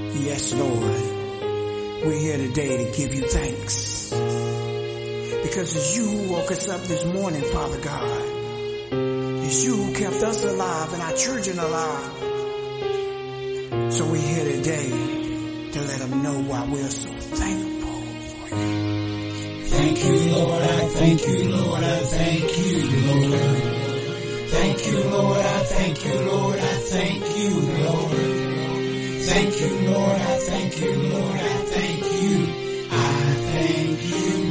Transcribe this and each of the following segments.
Yes, Lord, we're here today to give you thanks. Because it's you who woke us up this morning, Father God. It's you who kept us alive and our children alive. So we're here today to let them know why we're so thankful for you. Thank you, Lord, I thank you, Lord, I thank you, Lord. Thank you, Lord, I thank you, Lord, I thank you, Lord. Thank you, Lord, I thank you, Lord, I thank you. I thank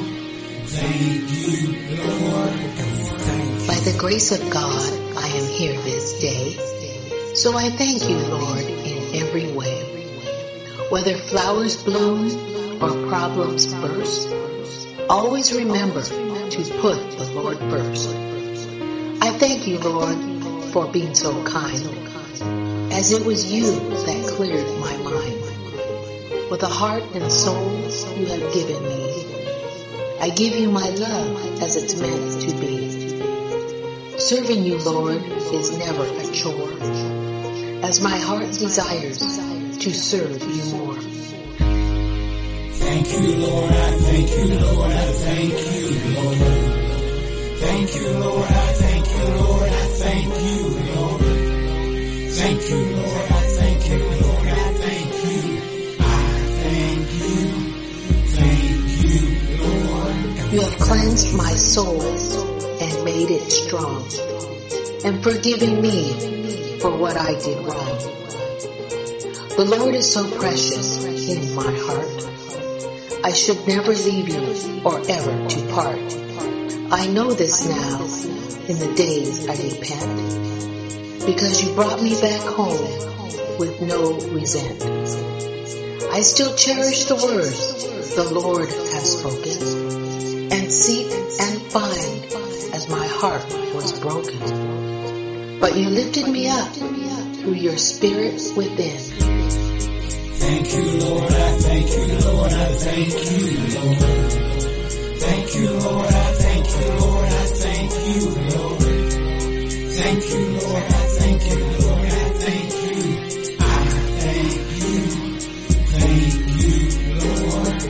you, Lord. By the grace of God, I am here this day. So I thank you, Lord, in every way. Whether flowers bloom or problems burst, always remember to put the Lord first. I thank you, Lord, for being so kind, as it was you that cleared my mind. With a heart and soul you have given me, I give you my love as it's meant to be. Serving you, Lord, is never a chore, as my heart desires to serve you more. Thank you, Lord, I thank you, Lord, I thank you, Lord. Thank you, Lord, I thank you, Lord, I thank you, Lord. Thank you, Lord, I thank you, Lord, I thank you. Thank you, Lord. You have cleansed my soul and made it strong, and forgiven me for what I did wrong. The Lord is so precious in my heart. I should never leave you or ever to part. I know this now, in the days I repent, because you brought me back home with no resent. I still cherish the words the Lord has spoken, and seek and find as my heart was broken. But you lifted me up through your spirit within. Thank you, Lord, I thank you, Lord, I thank you, Lord. Thank you, Lord, I thank you, Lord, I thank you, Lord. Thank you, Lord, I thank you, Lord, I thank you. Lord.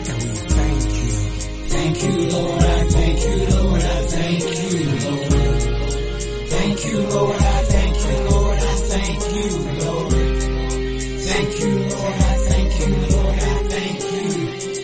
Thank you, Lord, I thank you, Lord, I thank you, Lord. Thank you, Lord, I thank you, Lord, I thank you, Lord. Thank you, Lord, I thank you, Lord, I thank you.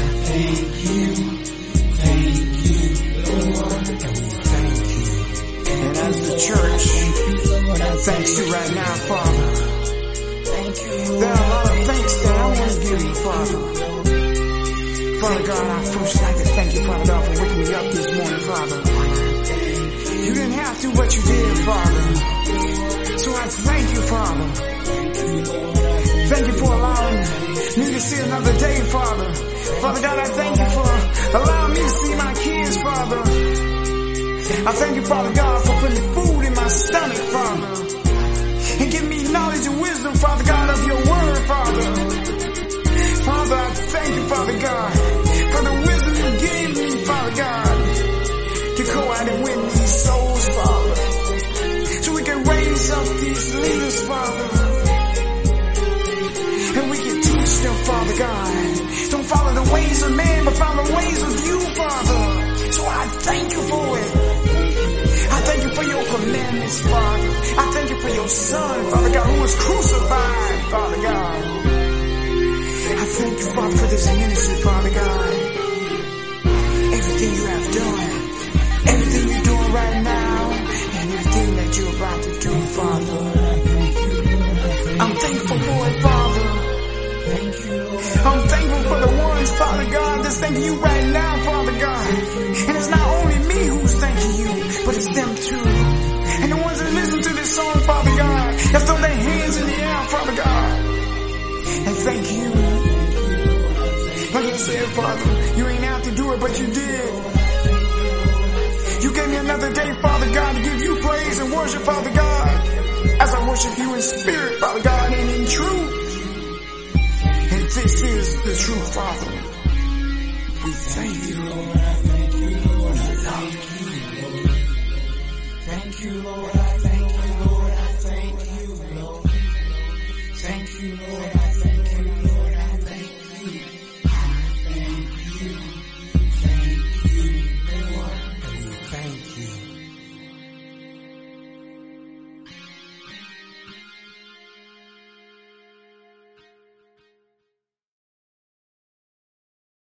And as the church thanks you right now, Father, there are a lot of thanks that I want to give you, Father. Father God, I first like to thank you, Father God, for waking me up this morning, Father. You didn't have to, but you did, Father. So I thank you, Father. Thank you for allowing me to see another day, Father. Father God, I thank you for allowing me to see my kids, Father. I thank you, Father God, for putting food in my stomach, Father. And giving me knowledge and wisdom, Father God, of your word, Father. Father, I thank you, Father God, for the wisdom you gave me, Father God, to go out and win these souls, Father. So we can raise up these leaders, Father. And we can teach them, Father God. Don't follow the ways of man, but follow the ways of you, Father. So I thank you for it. I thank you for your commandments, Father. I thank you for your Son, Father God, who was crucified, Father God. I thank you, Father, for this ministry, Father God. Everything you have done, everything you're doing right now, and everything that you're about to do, Father. I'm thankful for it, Father. I'm thankful for the ones, Father God, that's thanking you right now, Father God. And it's not only me who's thanking you, but it's them too. And the ones that listen to this song, Father God, that throw their hands in the air, Father God, and thank you. Like I said, Father, you ain't have to do it, but you did. You gave me another day, Father God, to give you praise and worship, Father God, as I worship you in spirit, Father God, and in truth. And this is the truth, Father. We thank you, Lord. I thank you, Lord. We love you, Lord. Thank you, Lord. I thank you.